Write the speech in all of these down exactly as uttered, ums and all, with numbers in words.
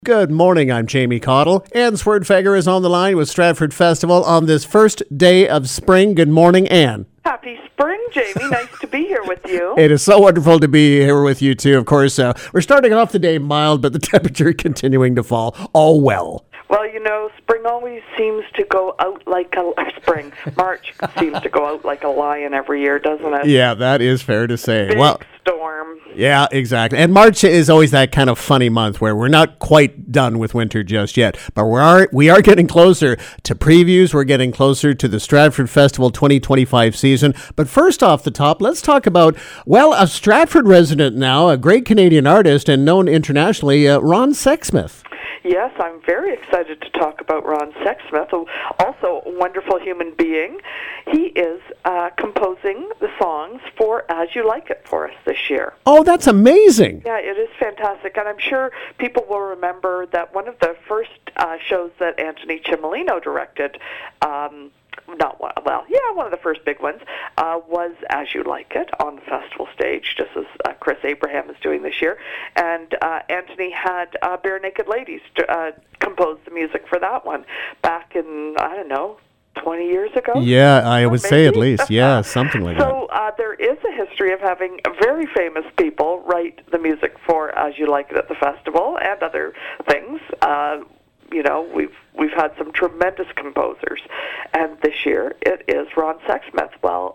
Good morning, I'm Jamie Cottle. Anne Swerdfeger is on the line with Stratford Festival on this first day of spring. Good morning, Anne. Happy spring, Jamie. Nice to be here with you. It is so wonderful to be here with you, too. Of course, uh, we're starting off the day mild, but the temperature continuing to fall. All well. Well, you know, spring always seems to go out like a... Or spring. March seems to go out like a lion every year, doesn't it? Yeah, that is fair to say. Big well, storm. Yeah, exactly. And March is always that kind of funny month where we're not quite done with winter just yet, but we are we are getting closer to previews. We're getting closer to the Stratford Festival twenty twenty-five season. But first off the top, let's talk about, well, a Stratford resident now, a great Canadian artist and known internationally, uh, Ron Sexsmith. Yes, I'm very excited to talk about Ron Sexsmith, also a wonderful human being. He is uh, composing the songs for As You Like It for us this year. Oh, that's amazing. Yeah, it is fantastic. And I'm sure people will remember that one of the first uh, shows that Anthony Cimolino directed, um, not one, well, yeah, one of the first big ones, uh, was As You Like It on the festival stage, just as uh, Chris Abraham is doing this year. And uh, Anthony had uh, Bare Naked Ladies uh, compose the music for that one back in, I don't know, twenty years ago? Yeah, I would maybe? say at least. Yeah, something like so, that. So uh, there is a history of having very famous people write the music for As You Like It at the festival and other things. Uh, you know, we've we've had some tremendous composers. And this year it is Ron Sexsmith. Well,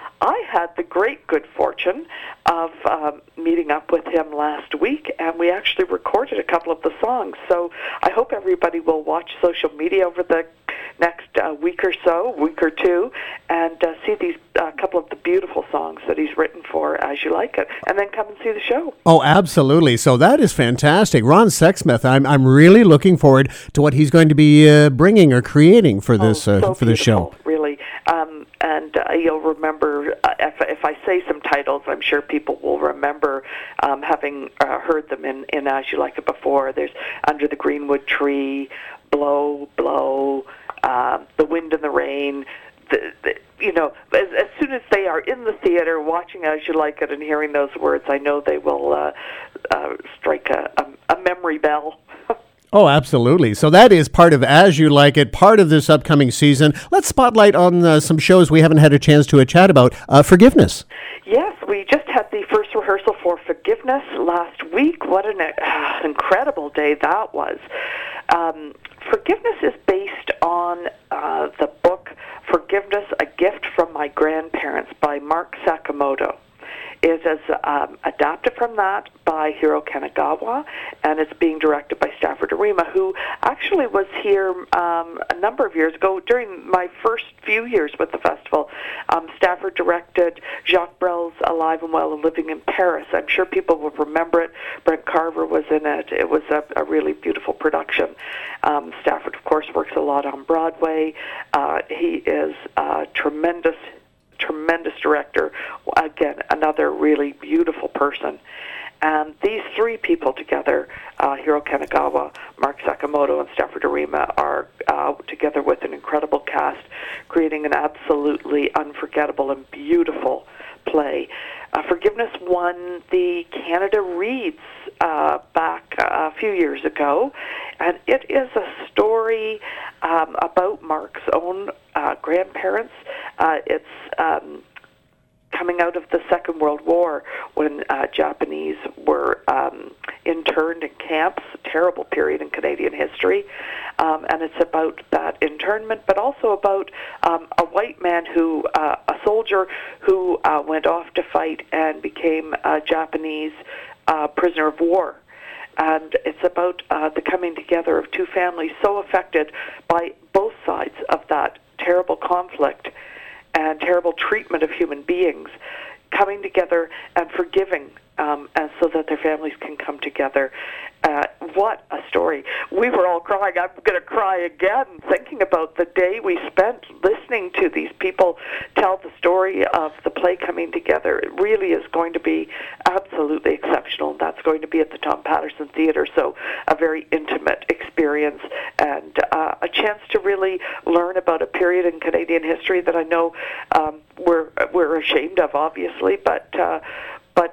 I had the great good fortune of um, meeting up with him last week, and we actually recorded a couple of the songs. So I hope everybody will watch social media over the next uh, week or so, week or two, and uh, see these a uh, couple of the beautiful songs that he's written for As You Like It, and then come and see the show. Oh, absolutely. So that is fantastic. Ron Sexsmith, I'm I'm really looking forward to what he's going to be uh, bringing or creating for this oh, uh, so for this show. Really. Um, and uh, you'll remember, uh, if, if I say some titles, I'm sure people will remember um, having uh, heard them in, in As You Like It before. There's Under the Greenwood Tree, Blow, Blow, uh, The Wind and the Rain. The, the, you know, as, as soon as they are in the theater watching As You Like It and hearing those words, I know they will uh, uh, strike a, a, a memory bell. Oh, absolutely. So that is part of As You Like It, part of this upcoming season. Let's spotlight on uh, some shows we haven't had a chance to uh, chat about. Uh, Forgiveness. Yes, we just had the first rehearsal for Forgiveness last week. What an uh, incredible day that was. Um, Forgiveness is based on uh, the book Forgiveness, A Gift from My Grandparents by Mark Sakamoto. It is um, adapted from that by Hiro Kanagawa, and it's being directed by Stafford Arima, who actually was here um, a number of years ago. During my first few years with the festival, um, Stafford directed Jacques Brel's Alive and Well and Living in Paris. I'm sure people will remember it. Brent Carver was in it. It was a, a really beautiful production. Um, Stafford, of course, works a lot on Broadway. Uh, he is a tremendous tremendous director. Again, another really beautiful person. And these three people together, uh, Hiro Kanagawa, Mark Sakamoto, and Stafford Arima, are uh, together with an incredible cast, creating an absolutely unforgettable and beautiful play. Uh, Forgiveness won the Canada Reads uh, back uh, a few years ago, and it is a story um, about Mark's own uh, grandparents. Uh, it's um, coming out of the Second World War when uh, Japanese were um, interned in camps, a terrible period in Canadian history. Um, and it's about that internment, but also about um, a white man who, uh, a soldier who uh, went off to fight and became a Japanese uh, prisoner of war. And it's about uh, the coming together of two families so affected by both sides of that terrible conflict and terrible treatment of human beings, coming together and forgiving, um, and so that their families can come together. Uh, what a story. We were all crying. I'm going to cry again thinking about the day we spent listening to these people tell the story of the play coming together. It really is going to be absolutely exceptional. That's going to be at the Tom Patterson Theatre, so a very intimate experience and uh, a chance to really learn about a period in Canadian history that I know um, we're, we're ashamed of, obviously, but uh, but best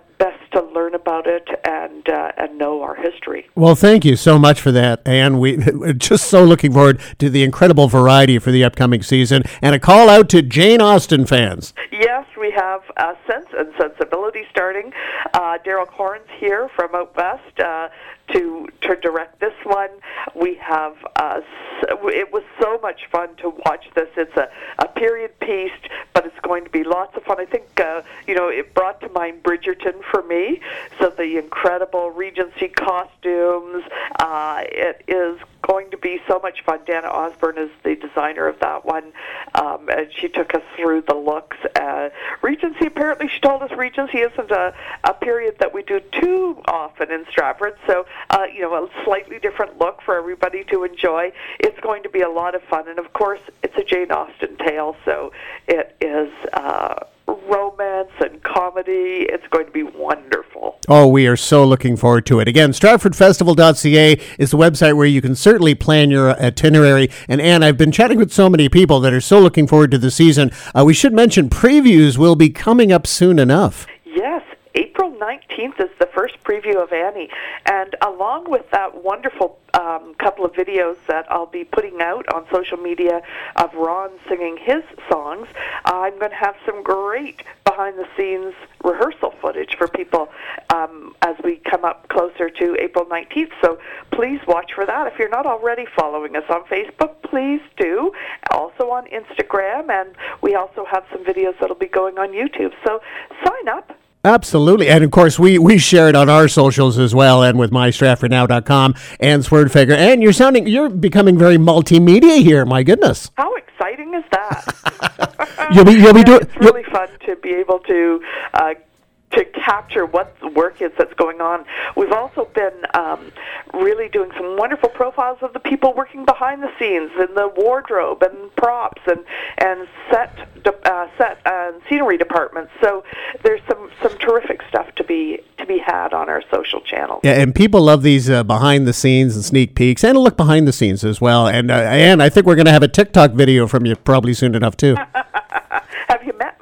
to learn about it and uh, and know our history. Well, thank you so much for that, Anne. We, we're just so looking forward to the incredible variety for the upcoming season. And a call out to Jane Austen fans. Yes, we have uh, Sense and Sensibility starting. Uh, Daryl Corns here from out west uh, to to direct this one. We have, uh, it was so much fun to watch this. It's a, a period piece, but it's going to be lots of fun. I think, uh, you know, it brought to mind Bridgerton for me. So the incredible Regency costumes, uh, it is going to be so much fun. Dana Osborne is the designer of that one, um, and she took us through the looks. Uh, Regency, apparently she told us Regency isn't a, a period that we do too often in Stratford, so, uh, you know, a slightly different look for everybody to enjoy. It's going to be a lot of fun, and of course, it's a Jane Austen tale, so it is uh, romance and comedy. It's going to be wonderful. Oh, we are so looking forward to it. Again, stratford festival dot c a is the website where you can certainly plan your itinerary. And Anne, I've been chatting with so many people that are so looking forward to the season. Uh, we should mention previews will be coming up soon enough. Yes, April nineteenth is the first preview of Annie. And along with that wonderful um, couple of videos that I'll be putting out on social media of Ron singing his songs, I'm going to have some great behind-the-scenes rehearsal footage for people um, as we come up closer to April nineteenth. So please watch for that. If you're not already following us on Facebook, please do. Also on Instagram, and we also have some videos that'll be going on YouTube. So sign up. Absolutely. And of course, we, we share it on our socials as well, and with my stratford now dot com and Swerdfigure. And you're sounding, you're becoming very multimedia here. My goodness. How exciting is that? you'll be, you'll be doing. It's really fun to be able to uh, to capture what the work is that's going on. We've also been um, really doing some wonderful profiles of the people working behind the scenes in the wardrobe and props and and set uh, set and scenery departments. So there's some, some terrific stuff to be to be had on our social channels. Yeah, and people love these uh, behind the scenes and sneak peeks, and a look behind the scenes as well. And uh, and I think we're going to have a TikTok video from you probably soon enough too. Have you met me?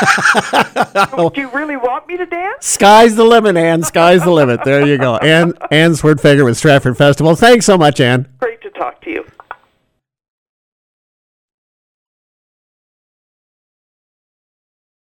Do you really want me to dance? Sky's the limit, Anne. Sky's the limit. There you go. Anne, Anne Swerdfigure with Stratford Festival. Thanks so much, Anne. Great to talk to you.